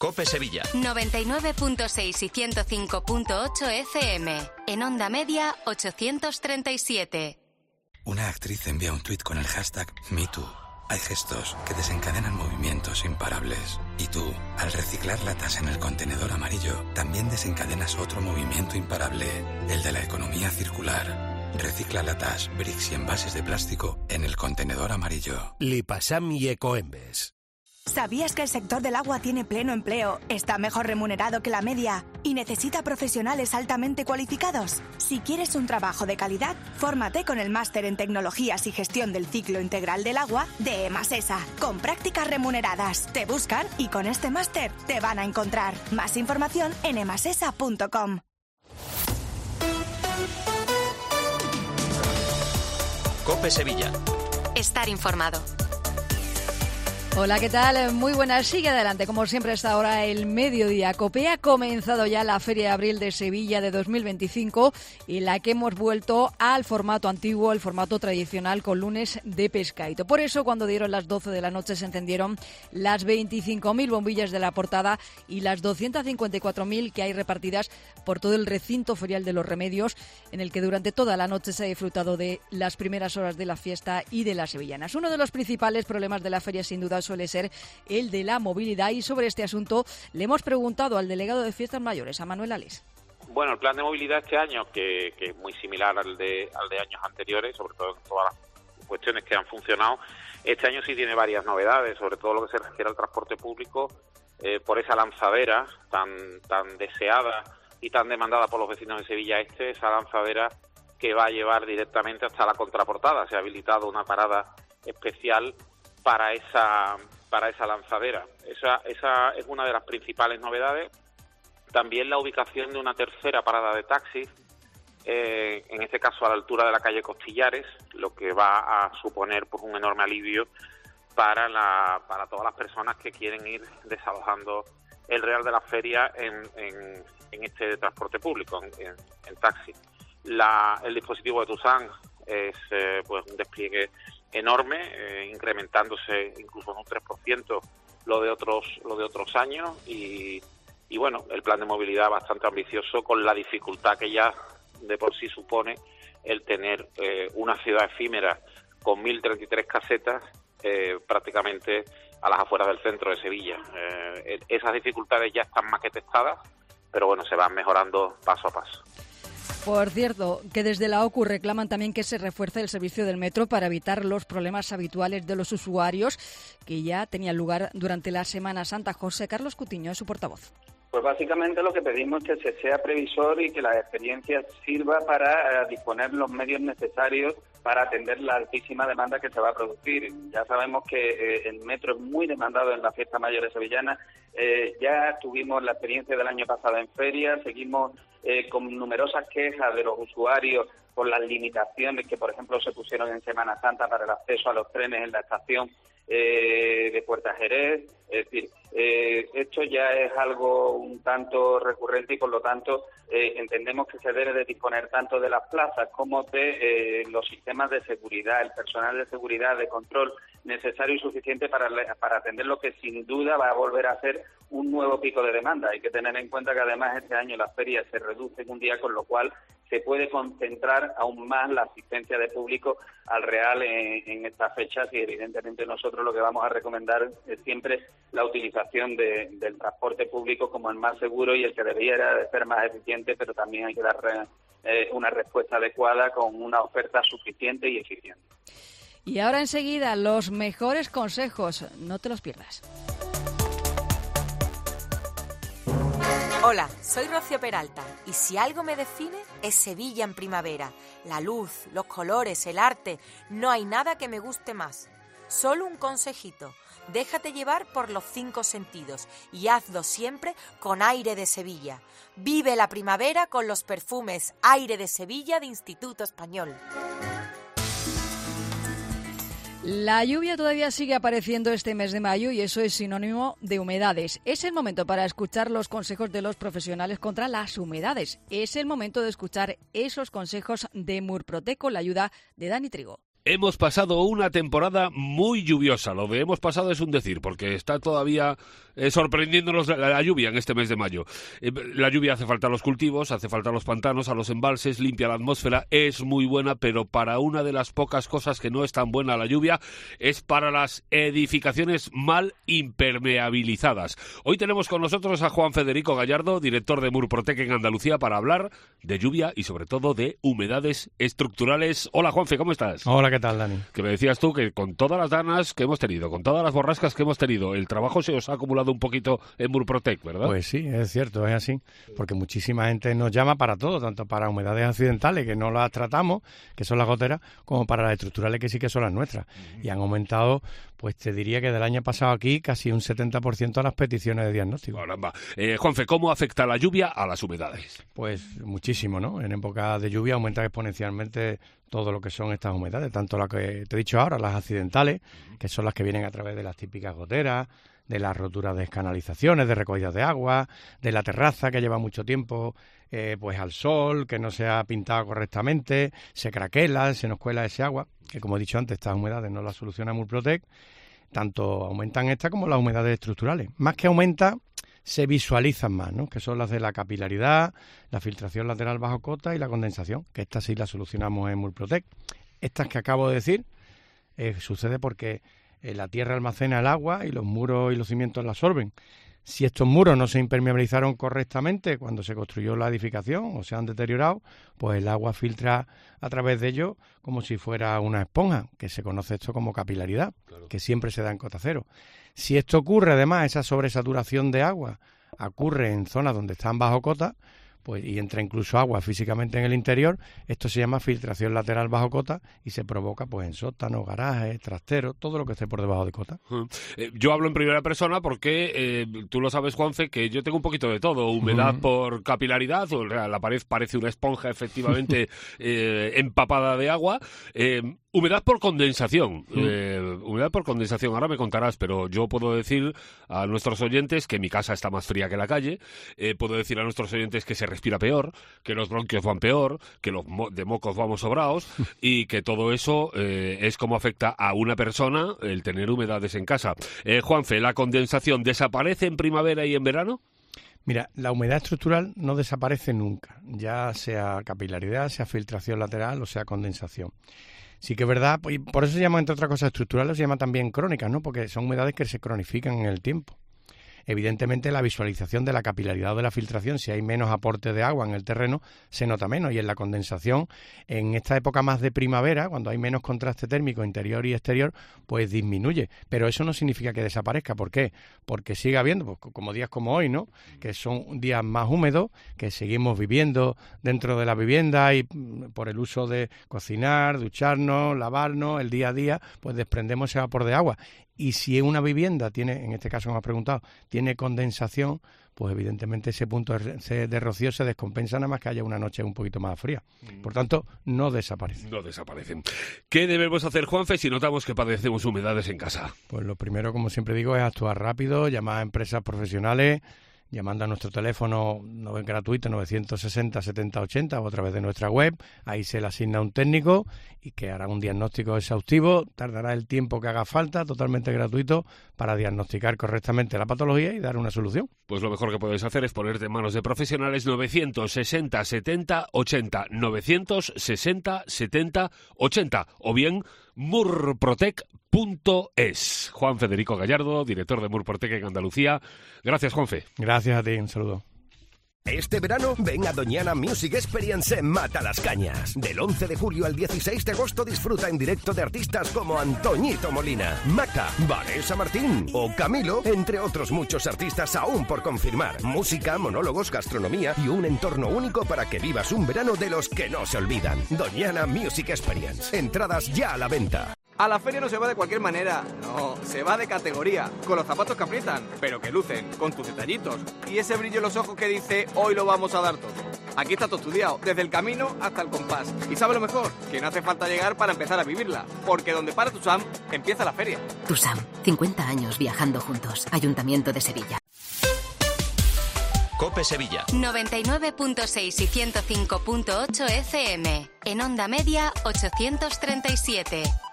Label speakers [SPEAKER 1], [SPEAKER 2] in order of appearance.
[SPEAKER 1] COPE Sevilla.
[SPEAKER 2] 99.6 y 105.8 FM. En onda media, 837.
[SPEAKER 3] Una actriz envía un tuit con el hashtag #MeToo. Hay gestos que desencadenan movimientos imparables. Y tú, al reciclar latas en el contenedor amarillo, también desencadenas otro movimiento imparable, el de la economía circular. Recicla latas, bricks y envases de plástico en el contenedor amarillo.
[SPEAKER 4] Lipasam y Ecoembes.
[SPEAKER 5] ¿Sabías que el sector del agua tiene pleno empleo, está mejor remunerado que la media y necesita profesionales altamente cualificados? Si quieres un trabajo de calidad, fórmate con el máster en Tecnologías y Gestión del Ciclo Integral del Agua de EMASESA, con prácticas remuneradas. Te buscan y con este máster te van a encontrar. Más información en emasesa.com.
[SPEAKER 1] COPE Sevilla.
[SPEAKER 2] Estar informado.
[SPEAKER 6] Hola, ¿qué tal? Muy buenas. Sigue adelante, como siempre, a esta hora el mediodía. COPE ha comenzado ya la Feria de Abril de Sevilla de 2025, en la que hemos vuelto al formato antiguo, el formato tradicional, con lunes de pescadito. Por eso, cuando dieron las 12 de la noche, se encendieron las 25.000 bombillas de la portada y las 254.000 que hay repartidas por todo el recinto ferial de los Remedios, en el que durante toda la noche se ha disfrutado de las primeras horas de la fiesta y de las sevillanas. Uno de los principales problemas de la feria, sin duda, suele ser el de la movilidad, y sobre este asunto le hemos preguntado al delegado de Fiestas Mayores, a Manuel Alés.
[SPEAKER 7] Bueno, el plan de movilidad este año, que es muy similar al de años anteriores, sobre todo en todas las cuestiones que han funcionado, este año sí tiene varias novedades, sobre todo lo que se refiere al transporte público, por esa lanzadera tan deseada y tan demandada por los vecinos de Sevilla Este, esa lanzadera que va a llevar directamente hasta la contraportada. Se ha habilitado una parada especial para esa lanzadera. Esa es una de las principales novedades. También la ubicación de una tercera parada de taxis, en este caso a la altura de la calle Costillares, lo que va a suponer pues un enorme alivio para todas las personas que quieren ir desalojando el Real de la Feria en este transporte público, en taxi. El dispositivo de Tusán es pues un despliegue enorme, incrementándose incluso en un 3% lo de otros años, y bueno, el plan de movilidad bastante ambicioso, con la dificultad que ya de por sí supone el tener una ciudad efímera con 1.033 casetas prácticamente a las afueras del centro de Sevilla. Esas dificultades ya están más que testadas, pero bueno, se van mejorando paso a paso.
[SPEAKER 6] Por cierto, que desde la OCU reclaman también que se refuerce el servicio del metro para evitar los problemas habituales de los usuarios que ya tenían lugar durante la Semana Santa. José Carlos Cutiño es su portavoz.
[SPEAKER 8] Pues básicamente lo que pedimos es que se sea previsor y que la experiencia sirva para disponer los medios necesarios para atender la altísima demanda que se va a producir. Ya sabemos que el metro es muy demandado en la fiesta mayor sevillana. Ya tuvimos la experiencia del año pasado en feria, seguimos con numerosas quejas de los usuarios por las limitaciones que, por ejemplo, se pusieron en Semana Santa para el acceso a los trenes en la estación de Puerta Jerez. Es decir, esto ya es algo un tanto recurrente y, por lo tanto, entendemos que se debe de disponer tanto de las plazas como de los sistemas de seguridad, el personal de seguridad, de control necesario y suficiente para atender lo que sin duda va a volver a ser un nuevo pico de demanda. Hay que tener en cuenta que además este año las ferias se reducen un día, con lo cual se puede concentrar aún más la asistencia de público al Real en estas fechas, y evidentemente nosotros lo que vamos a recomendar es siempre la utilización del transporte público como el más seguro y el que debería de ser más eficiente, pero también hay que dar una respuesta adecuada con una oferta suficiente y eficiente.
[SPEAKER 6] Y ahora enseguida los mejores consejos, no te los pierdas.
[SPEAKER 9] Hola, soy Rocío Peralta y si algo me define es Sevilla en primavera. La luz, los colores, el arte, no hay nada que me guste más. Solo un consejito, déjate llevar por los 5 sentidos y hazlo siempre con Aire de Sevilla. Vive la primavera con los perfumes Aire de Sevilla de Instituto Español.
[SPEAKER 6] La lluvia todavía sigue apareciendo este mes de mayo y eso es sinónimo de humedades. Es el momento para escuchar los consejos de los profesionales contra las humedades. Es el momento de escuchar esos consejos de Murprotec con la ayuda de Dani Trigo.
[SPEAKER 10] Hemos pasado una temporada muy lluviosa. Lo de hemos pasado es un decir, porque está todavía sorprendiéndonos la lluvia en este mes de mayo. La lluvia hace falta a los cultivos, hace falta a los pantanos, a los embalses, limpia la atmósfera, es muy buena, pero para una de las pocas cosas que no es tan buena la lluvia es para las edificaciones mal impermeabilizadas. Hoy tenemos con nosotros a Juan Federico Gallardo, director de Murprotec en Andalucía, para hablar de lluvia y sobre todo de humedades estructurales. Hola Juanfe, ¿cómo estás?
[SPEAKER 11] Hola, ¿qué tal, Dani?
[SPEAKER 10] Que me decías tú que con todas las ganas que hemos tenido, con todas las borrascas que hemos tenido, el trabajo se os ha acumulado un poquito en Murprotec, ¿verdad?
[SPEAKER 11] Pues sí, es cierto, es así, porque muchísima gente nos llama para todo, tanto para humedades accidentales, que no las tratamos, que son las goteras, como para las estructurales, que sí que son las nuestras. Y han aumentado, pues te diría que del año pasado aquí, casi un 70% a las peticiones de diagnóstico.
[SPEAKER 10] Caramba. Juanfe, ¿cómo afecta la lluvia a las humedades?
[SPEAKER 11] Pues muchísimo, ¿no? En época de lluvia aumenta exponencialmente todo lo que son estas humedades, tanto las que te he dicho ahora, las accidentales, que son las que vienen a través de las típicas goteras, de las roturas de canalizaciones, de recogidas de agua, de la terraza que lleva mucho tiempo pues al sol, que no se ha pintado correctamente, se craquela, se nos cuela ese agua, que como he dicho antes, estas humedades no las soluciona Murprotec, tanto aumentan estas como las humedades estructurales. Más que aumenta, se visualizan más, ¿no? Que son las de la capilaridad, la filtración lateral bajo cota y la condensación, que estas sí las solucionamos en Murprotec. Estas que acabo de decir sucede porque la tierra almacena el agua y los muros y los cimientos la absorben. Si estos muros no se impermeabilizaron correctamente cuando se construyó la edificación o se han deteriorado, pues el agua filtra a través de ellos como si fuera una esponja, que se conoce esto como capilaridad, claro, que siempre se da en cota cero. Si esto ocurre, además, esa sobresaturación de agua ocurre en zonas donde están bajo cota, pues y entra incluso agua físicamente en el interior, esto se llama filtración lateral bajo cota y se provoca pues en sótanos, garajes, trasteros, todo lo que esté por debajo de cota.
[SPEAKER 10] Yo hablo en primera persona porque tú lo sabes, Juanfe, que yo tengo un poquito de todo, humedad por capilaridad, o sea, la pared parece una esponja efectivamente empapada de agua, humedad por condensación. Humedad por condensación, ahora me contarás, pero yo puedo decir a nuestros oyentes que mi casa está más fría que la calle, puedo decir a nuestros oyentes que se respira peor, que los bronquios van peor, que los de mocos vamos sobrados y que todo eso es como afecta a una persona el tener humedades en casa. Juanfe, ¿la condensación desaparece en primavera y en verano?
[SPEAKER 11] Mira, la humedad estructural no desaparece nunca, ya sea capilaridad, sea filtración lateral o sea condensación. Sí que es verdad, y por eso se llama, entre otras cosas, estructurales, se llama también crónicas, ¿no? Porque son humedades que se cronifican en el tiempo. Evidentemente, la visualización de la capilaridad o de la filtración, si hay menos aporte de agua en el terreno, se nota menos. Y en la condensación, en esta época más de primavera, cuando hay menos contraste térmico interior y exterior, pues disminuye. Pero eso no significa que desaparezca. ¿Por qué? Porque sigue habiendo, pues, como días como hoy, ¿no? Que son días más húmedos, que seguimos viviendo dentro de la vivienda y por el uso de cocinar, ducharnos, lavarnos, el día a día, pues desprendemos ese vapor de agua. Y si una vivienda tiene, en este caso me has preguntado, tiene condensación, pues evidentemente ese punto de rocío se descompensa nada más que haya una noche un poquito más fría. Por tanto, no desaparecen.
[SPEAKER 10] No desaparecen. ¿Qué debemos hacer, Juanfe, si notamos que padecemos humedades en casa?
[SPEAKER 11] Pues lo primero, como siempre digo, es actuar rápido, llamar a empresas profesionales, llamando a nuestro teléfono gratuito 960 70 80 o a través de nuestra web. Ahí se le asigna un técnico y que hará un diagnóstico exhaustivo, tardará el tiempo que haga falta, totalmente gratuito, para diagnosticar correctamente la patología y dar una solución.
[SPEAKER 10] Pues lo mejor que puedes hacer es ponerte en manos de profesionales. 960 70 80 960 70 80 o bien murprotec.es. Juan Federico Gallardo, director de Murprotec en Andalucía. Gracias, Juanfe.
[SPEAKER 11] Gracias a ti, un saludo.
[SPEAKER 4] Este verano, ven a Doñana Music Experience en Matalascañas. Del 11 de julio al 16 de agosto disfruta en directo de artistas como Antoñito Molina, Maca, Vanessa Martín o Camilo, entre otros muchos artistas aún por confirmar. Música, monólogos, gastronomía y un entorno único para que vivas un verano de los que no se olvidan. Doñana Music Experience. Entradas ya a la venta.
[SPEAKER 12] A la feria no se va de cualquier manera, no, se va de categoría, con los zapatos que aprietan, pero que lucen, con tus detallitos, y ese brillo en los ojos que dice, hoy lo vamos a dar todo. Aquí está todo estudiado, desde el camino hasta el compás. Y ¿sabe lo mejor? Que no hace falta llegar para empezar a vivirla, porque donde para Tusam, empieza la feria.
[SPEAKER 2] Tusam, 50 años viajando juntos. Ayuntamiento de Sevilla.
[SPEAKER 1] COPE Sevilla.
[SPEAKER 2] 99.6 y 105.8 FM. En onda media 837.